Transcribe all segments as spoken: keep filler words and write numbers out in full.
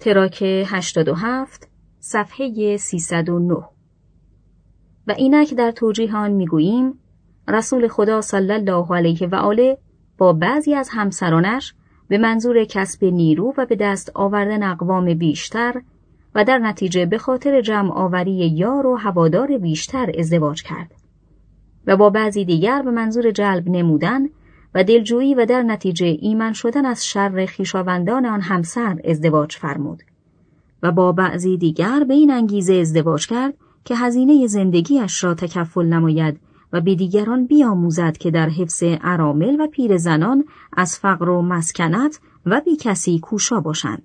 تراک هشتاد و هفت صفحه سیصد و نه. و اینک در توجیه آن میگوییم رسول خدا صلی الله علیه و آله با بعضی از همسرانش به منظور کسب نیرو و به دست آوردن اقوام بیشتر و در نتیجه به خاطر جمع آوری یار و هوادار بیشتر ازدواج کرد و با بعضی دیگر به منظور جلب نمودن و دلجویی و در نتیجه ایمن شدن از شر خویشاوندان آن همسر ازدواج فرمود و با بعضی دیگر به این انگیزه ازدواج کرد که هزینه زندگیش را تکفل نماید و به دیگران بیاموزد که در حفظ ارامل و پیرزنان از فقر و مسکنت و بی کسی کوشا باشند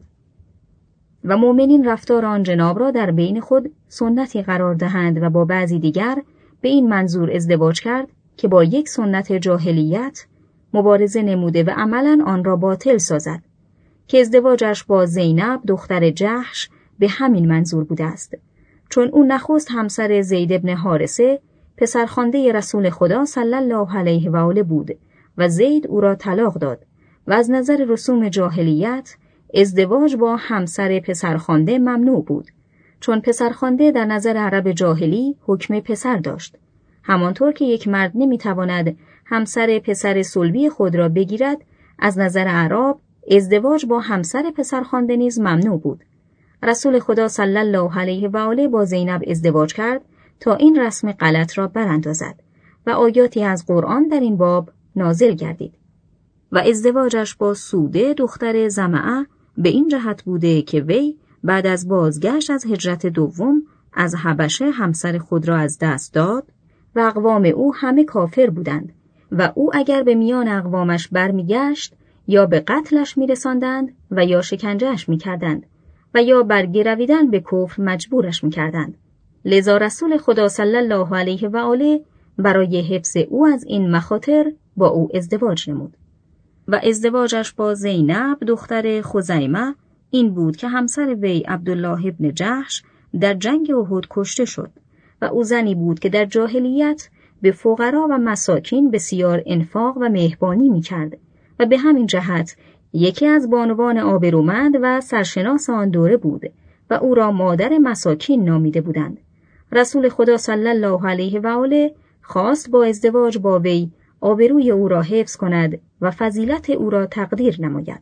و مؤمنین رفتار آن جناب را در بین خود سنتی قرار دهند و با بعضی دیگر به این منظور ازدواج کرد که با یک سنت جاهلیت مبارزه نموده و عملاً آن را باطل سازد که ازدواجش با زینب دختر جحش به همین منظور بوده است، چون او نخست همسر زید ابن حارثه پسرخوانده رسول خدا صلی الله علیه و آله بود و زید او را طلاق داد و از نظر رسوم جاهلیت ازدواج با همسر پسرخوانده ممنوع بود، چون پسرخوانده در نظر عرب جاهلی حکم پسر داشت، همانطور که یک مرد نمیتواند همسر پسر صلبی خود را بگیرد. از نظر عرب ازدواج با همسر پسرخوانده نیز ممنوع بود. رسول خدا صلی الله علیه و آله با زینب ازدواج کرد تا این رسم غلط را براندازد و آیاتی از قرآن در این باب نازل گردید. و ازدواجش با سوده دختر زمعه به این جهت بوده که وی بعد از بازگشت از هجرت دوم از حبشه همسر خود را از دست داد و اقوام او همه کافر بودند و او اگر به میان اقوامش برمیگشت یا به قتلش میرساندند و یا شکنجهش میکردند و یا برگرویدن به کفر مجبورش میکردند. لذا رسول خدا صلی الله علیه و آله برای حفظ او از این مخاطر با او ازدواج نمود. و ازدواجش با زینب دختر خزیمه این بود که همسر وی عبدالله ابن جحش در جنگ احد کشته شد و او زنی بود که در جاهلیت به فقرا و مساکین بسیار انفاق و مهربانی می‌کرد و به همین جهت یکی از بانوان آبرومند و سرشناس آن دوره بود و او را مادر مساکین نامیده بودند. رسول خدا صلی الله علیه و آله خواست با ازدواج با وی آبروی او را حفظ کند و فضیلت او را تقدیر نماید.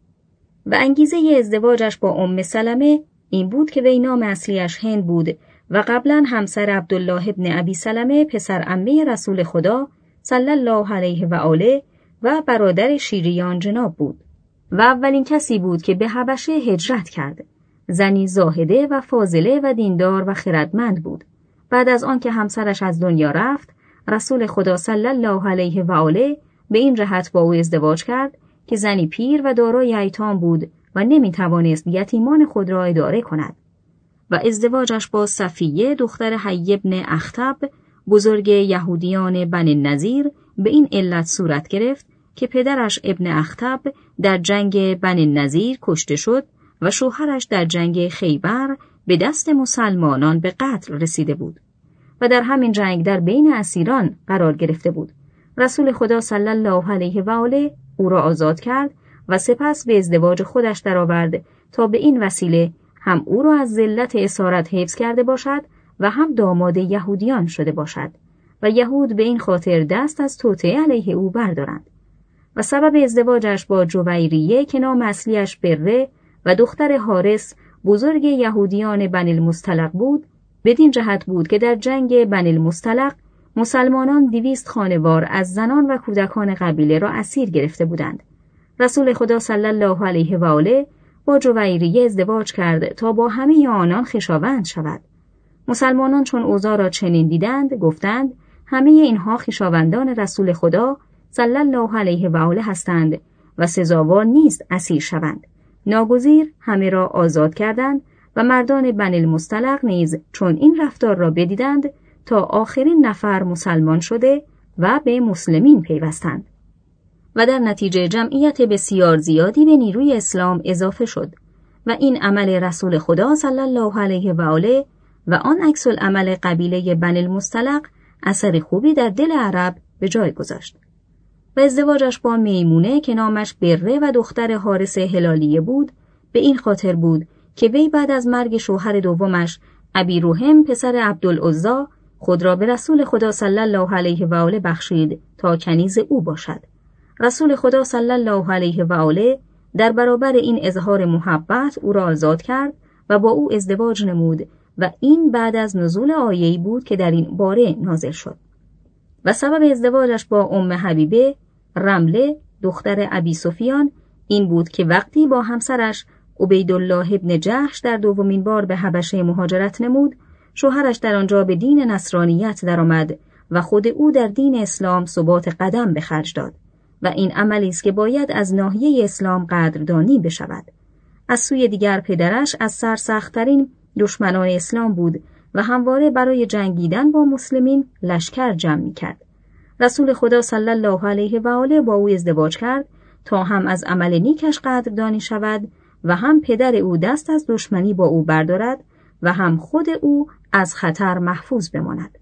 و انگیزه ازدواجش با ام سلمه این بود که وی نام اصلیش هند بود و قبلا همسر عبدالله ابن ابی سلمه پسر عمه رسول خدا صلی الله علیه و آله و برادر شیریان جناب بود و اولین کسی بود که به حبشه هجرت کرد. زنی زاهده و فاضله و دیندار و خردمند بود. بعد از آن که همسرش از دنیا رفت، رسول خدا صلی الله علیه و آله به این جهت با او ازدواج کرد که زنی پیر و دارای ایتام بود و نمیتوانست یتیمان خود را اداره کند. و ازدواجش با صفیه دختر حی بن اخطب بزرگ یهودیان بنی نضیر به این علت صورت گرفت که پدرش ابن اخطب در جنگ بنی نضیر کشته شد و شوهرش در جنگ خیبر به دست مسلمانان به قتل رسیده بود و در همین جنگ در بین اسیران قرار گرفته بود. رسول خدا صلی الله علیه و آله او را آزاد کرد و سپس به ازدواج خودش درآورد تا به این وسیله هم او را از ذلت اسارت حفظ کرده باشد و هم داماد یهودیان شده باشد و یهود به این خاطر دست از توطئه علیه او بردارند. و سبب ازدواجش با جویریه که نام اصلیش بره و دختر حارس بزرگ یهودیان بنی المصطلق بود بدین جهت بود که در جنگ بنی المصطلق مسلمانان دویست خانوار از زنان و کودکان قبیله را اسیر گرفته بودند. رسول خدا صلی الله علیه و آله با جویریه ازدواج کرد تا با همه آنان خویشاوند شود. مسلمانان چون اوضاع را چنین دیدند گفتند همه اینها خویشاوندان رسول خدا صلی الله علیه و آله هستند و سزاوار نیست اسیر شوند. ناگزیر همه را آزاد کردند و مردان بنی المصطلق نیز چون این رفتار را بدیدند تا آخرین نفر مسلمان شده و به مسلمین پیوستند و در نتیجه جمعیت بسیار زیادی به نیروی اسلام اضافه شد و این عمل رسول خدا صلی الله علیه و آله و آن عکس العمل قبیله بنی المصطلق اثر خوبی در دل عرب به جای گذاشت. و ازدواجش با میمونه که نامش بره و دختر حارس هلالیه بود به این خاطر بود که وی بعد از مرگ شوهر دومش ابی روحم پسر عبدالعزا خود را به رسول خدا صلی الله علیه و آله بخشید تا کنیز او باشد. رسول خدا صلی الله علیه و آله در برابر این اظهار محبت او را آزاد کرد و با او ازدواج نمود و این بعد از نزول آیه‌ای بود که در این باره نازل شد. و سبب ازدواجش با ام حبیبه رمله دختر ابی سفیان این بود که وقتی با همسرش عبیدالله ابن جحش در دومین بار به حبشه مهاجرت نمود، شوهرش در آنجا به دین نصرانیت درآمد و خود او در دین اسلام ثبات قدم به خرج داد و این عملی است که باید از ناحیه اسلام قدردانی بشود. از سوی دیگر پدرش از سرسخت‌ترین دشمنان اسلام بود و همواره برای جنگیدن با مسلمین لشکر جمع می‌کرد. رسول خدا صلی الله علیه و آله با او ازدواج کرد تا هم از عمل نیکش قدردانی شود و هم پدر او دست از دشمنی با او بردارد و هم خود او از خطر محفوظ بماند.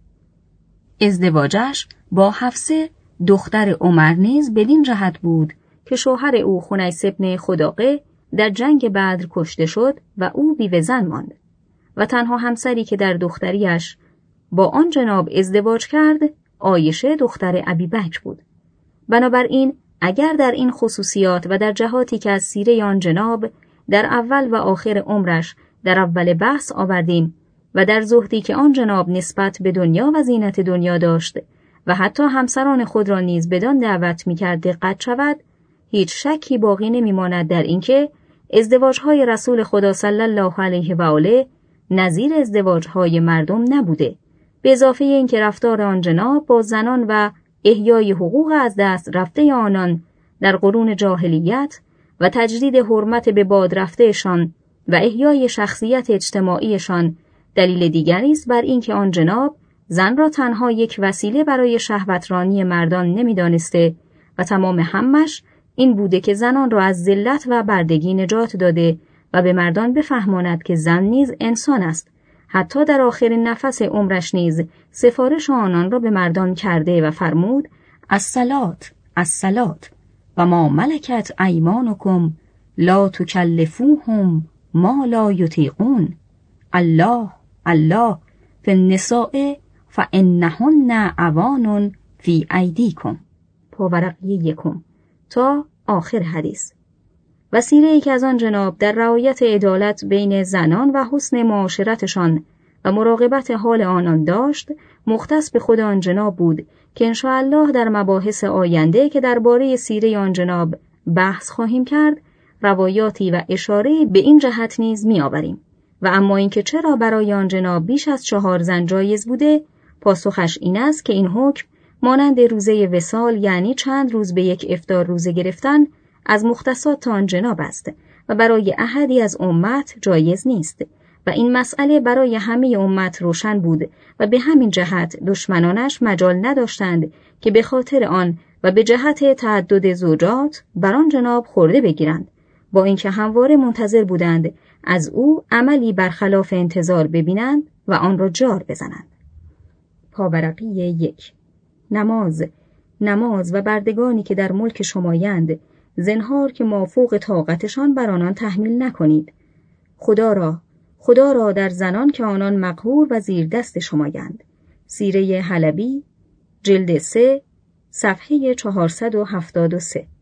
ازدواجش با حفصه دختر عمر نیز بدین جهت بود که شوهر او خنیس ابن خداقه در جنگ بدر کشته شد و او بیوه زن ماند و تنها همسری که در دختریش با آن جناب ازدواج کرد عایشه دختر ابی بکر بود. بنابراین اگر در این خصوصیات و در جهاتی که از سیره آن جناب در اول و آخر عمرش در اول بحث آوردیم و در زهدی که آن جناب نسبت به دنیا و زینت دنیا داشت و حتی همسران خود را نیز بدان دعوت می‌کرد دقت شود، هیچ شکی باقی نمی‌ماند در اینکه ازدواج‌های رسول خدا صلی الله علیه و آله نظیر ازدواج‌های مردم نبوده، به اضافه اینکه رفتار آن جناب با زنان و احیای حقوق از دست رفته آنان در قرون جاهلیت و تجدید حرمت به باد رفتهشان و احیای شخصیت اجتماعیشان دلیل دیگری است بر اینکه آن جناب زن را تنها یک وسیله برای شهوترانی مردان نمی‌دانسته و تمام همش این بوده که زنان را از ذلت و بردگی نجات داده و به مردان بفهماند که زن نیز انسان است. حتی در آخرین نفس عمرش نیز سفارش آنان را به مردان کرده و فرمود الصلاة الصلاة و ما ملکت ایمانکم لا تکلفوهم ما لا یطیقون الله الله فی النساء فانهن عوان فی ایدیکم پاورقی یکم تا آخر حدیث. و سیره‌ای که از آن جناب در رعایت عدالت بین زنان و حسن معاشرتشان و مراقبت حال آنان داشت مختص به خود آن جناب بود که انشاءالله در مباحث آینده که درباره سیره آن جناب بحث خواهیم کرد روایاتی و اشاره به این جهت نیز می‌آوریم. و اما اینکه چرا برای آن جناب بیش از چهار زن جایز بوده، پاسخش این است که این حکم مانند روزه وصال یعنی چند روز به یک افطار روزه گرفتن از مختصات آن جناب است و برای احدی از امت جایز نیست و این مسئله برای همه امت روشن بود و به همین جهت دشمنانش مجال نداشتند که به خاطر آن و به جهت تعدد زوجات بر آن جناب خورده بگیرند، با اینکه همواره منتظر بودند از او عملی برخلاف انتظار ببینند و آن را جار بزنند. پاورقی یک. نماز نماز و بردگانی که در ملک شمایند زنهار که مافوق طاقتشان بر آنان تحمیل نکنید. خدا را خدا را در زنان که آنان مقهور و زیر دست شمایند. سیره حلبی جلد سه صفحه چهارصد و هفتاد و سه.